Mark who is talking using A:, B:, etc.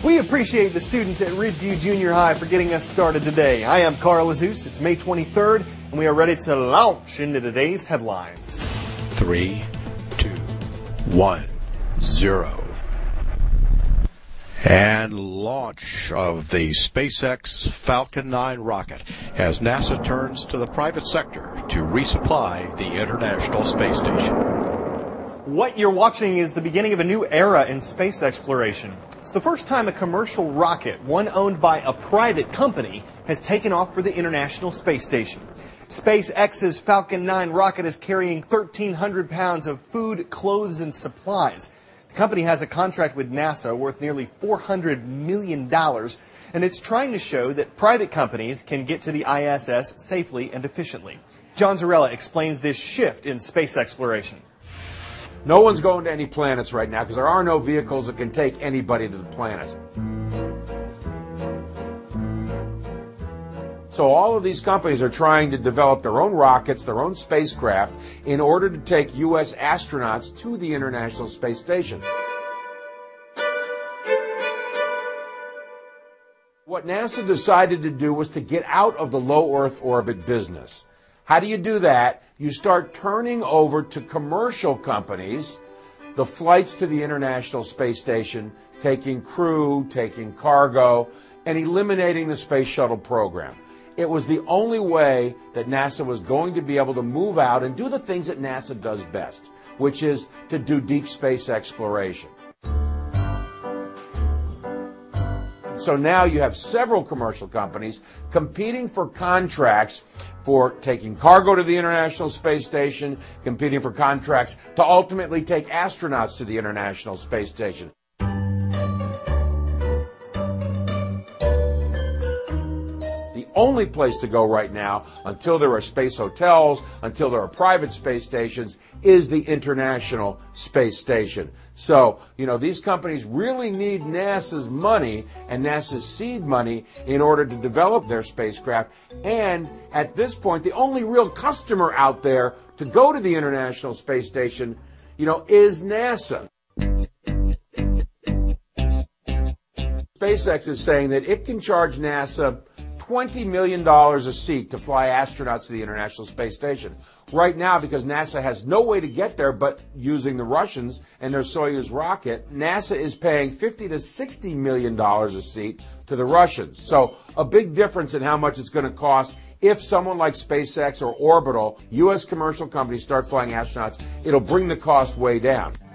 A: We appreciate the students at Ridgeview Junior High for getting us started today. I am Carl Azus. It's May 23rd, and we are ready to launch into today's headlines.
B: 3, 2, 1, 0. And launch of the SpaceX Falcon 9 rocket as NASA turns to the private sector to resupply the International Space Station.
A: What you're watching is the beginning of a new era in space exploration. It's the first time a commercial rocket, one owned by a private company, has taken off for the International Space Station. SpaceX's Falcon 9 rocket is carrying 1,300 pounds of food, clothes, and supplies. The company has a contract with NASA worth nearly $400 million, and it's trying to show that private companies can get to the ISS safely and efficiently. John Zarella explains this shift in space exploration.
C: No one's going to any planets right now because there are no vehicles that can take anybody to the planet. So all of these companies are trying to develop their own rockets, their own spacecraft, in order to take U.S. astronauts to the International Space Station. What NASA decided to do was to get out of the low Earth orbit business. How do you do that? You start turning over to commercial companies the flights to the International Space Station, taking crew, taking cargo, and eliminating the Space Shuttle program. It was the only way that NASA was going to be able to move out and do the things that NASA does best, which is to do deep space exploration. So now you have several commercial companies competing for contracts for taking cargo to the International Space Station, competing for contracts to ultimately take astronauts to the International Space Station. The only place to go right now, until there are space hotels, until there are private space stations, is the International Space Station. So, these companies really need NASA's money and NASA's seed money in order to develop their spacecraft. And at this point, the only real customer out there to go to the International Space Station, is NASA. SpaceX is saying that it can charge NASA $20 million a seat to fly astronauts to the International Space Station. Right now, because NASA has no way to get there but using the Russians and their Soyuz rocket, NASA is paying $50 to $60 million a seat to the Russians. So a big difference in how much it's going to cost. If someone like SpaceX or Orbital, U.S. commercial companies, start flying astronauts, it'll bring the cost way down.